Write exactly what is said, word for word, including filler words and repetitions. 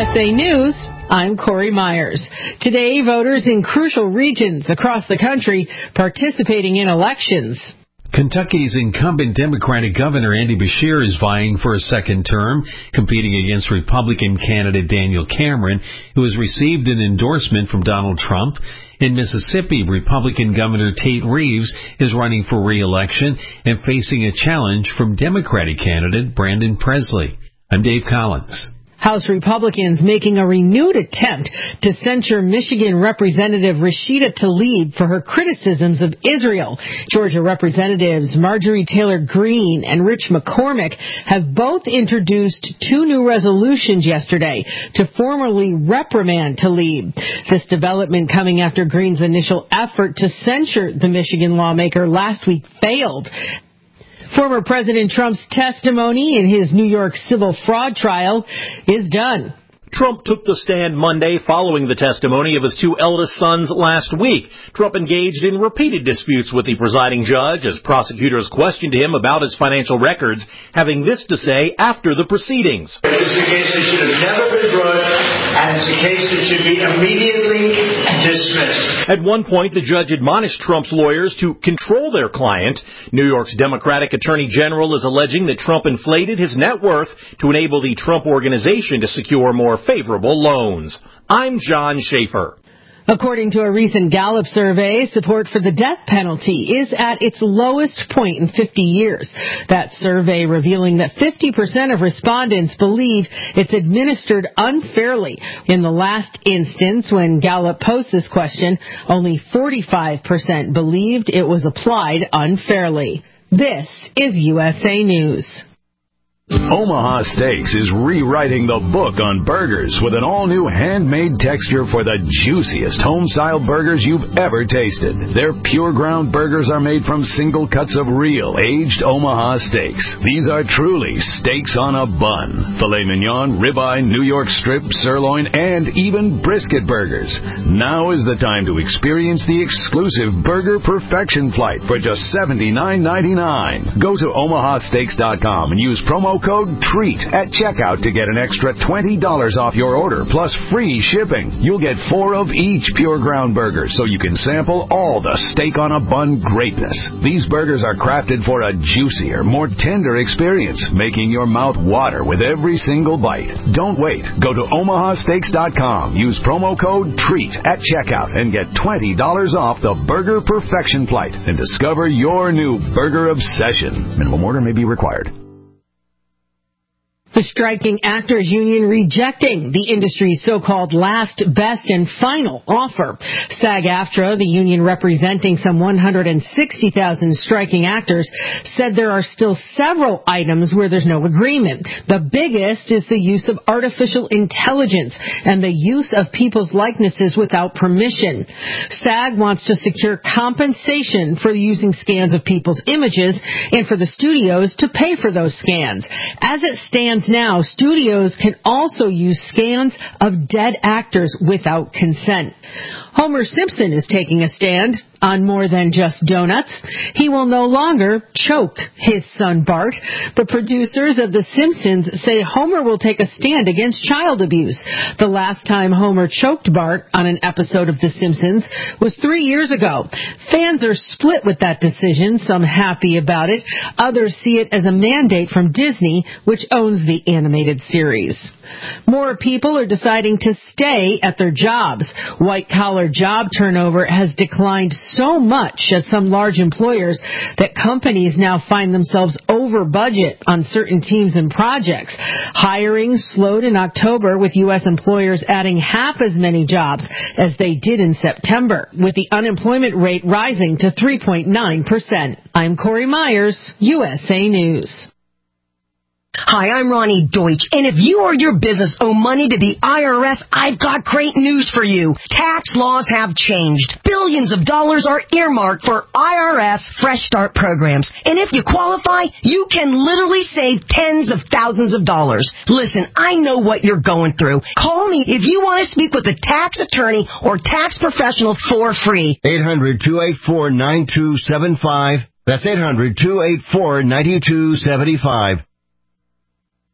S A News, I'm Corey Myers. Today, voters in crucial regions across the country participating in elections. Kentucky's incumbent Democratic Governor Andy Beshear is vying for a second term, competing against Republican candidate Daniel Cameron, who has received an endorsement from Donald Trump. In Mississippi, Republican Governor Tate Reeves is running for re-election and facing a challenge from Democratic candidate Brandon Presley. I'm Dave Collins. House Republicans making a renewed attempt to censure Michigan Representative Rashida Tlaib for her criticisms of Israel. Georgia Representatives Marjorie Taylor Greene and Rich McCormick have both introduced two new resolutions yesterday to formally reprimand Tlaib. This development coming after Greene's initial effort to censure the Michigan lawmaker last week failed. Former President Trump's testimony in his New York civil fraud trial is done. Trump took the stand Monday following the testimony of his two eldest sons last week. Trump engaged in repeated disputes with the presiding judge as prosecutors questioned him about his financial records, having this to say after the proceedings. This is a case that should have never been brought, and it's a case that should be immediately dismissed. At one point, the judge admonished Trump's lawyers to control their client. New York's Democratic Attorney General is alleging that Trump inflated his net worth to enable the Trump Organization to secure more favorable loans. I'm John Schaefer. According to a recent Gallup survey, support for the death penalty is at its lowest point in fifty years. That survey revealing that fifty percent of respondents believe it's administered unfairly. In the last instance, when Gallup posed this question, only forty-five percent believed it was applied unfairly. This is U S A News. Omaha Steaks is rewriting the book on burgers with an all-new handmade texture for the juiciest home-style burgers you've ever tasted. Their pure ground burgers are made from single cuts of real, aged Omaha steaks. These are truly steaks on a bun. Filet mignon, ribeye, New York strip, sirloin, and even brisket burgers. Now is the time to experience the exclusive Burger Perfection Flight for just seventy-nine ninety-nine. Go to omaha steaks dot com and use promo code TREAT at checkout to get an extra twenty dollars off your order plus free shipping. You'll get four of each pure ground burger so you can sample all the steak on a bun greatness. These burgers are crafted for a juicier, more tender experience, making your mouth water with every single bite. Don't wait. Go to omaha steaks dot com. Use promo code TREAT at checkout and get twenty dollars off the Burger Perfection Flight and discover your new burger obsession. Minimum order may be required. The Striking Actors Union rejecting the industry's so-called last, best, and final offer. SAG-AFTRA, the union representing some one hundred sixty thousand striking actors, said there are still several items where there's no agreement. The biggest is the use of artificial intelligence and the use of people's likenesses without permission. SAG wants to secure compensation for using scans of people's images and for the studios to pay for those scans. As it stands now, studios can also use scans of dead actors without consent. Homer Simpson is taking a stand on more than just donuts. He will no longer choke his son Bart. The producers of The Simpsons say Homer will take a stand against child abuse. The last time Homer choked Bart on an episode of The Simpsons was three years ago. Fans are split with that decision, some happy about it. Others see it as a mandate from Disney, which owns the animated series. More people are deciding to stay at their jobs. White-collar job turnover has declined so much at some large employers that companies now find themselves over budget on certain teams and projects. Hiring slowed in October, with U S employers adding half as many jobs as they did in September, with the unemployment rate rising to three point nine percent. I'm Corey Myers, U S A News. Hi, I'm Ronnie Deutsch, and if you or your business owe money to the I R S, I've got great news for you. Tax laws have changed. Billions of dollars are earmarked for I R S Fresh Start programs, and if you qualify, you can literally save tens of thousands of dollars. Listen, I know what you're going through. Call me if you want to speak with a tax attorney or tax professional for free. eight hundred, two eight four, nine two seven five. That's eight hundred, two eight four, nine two seven five.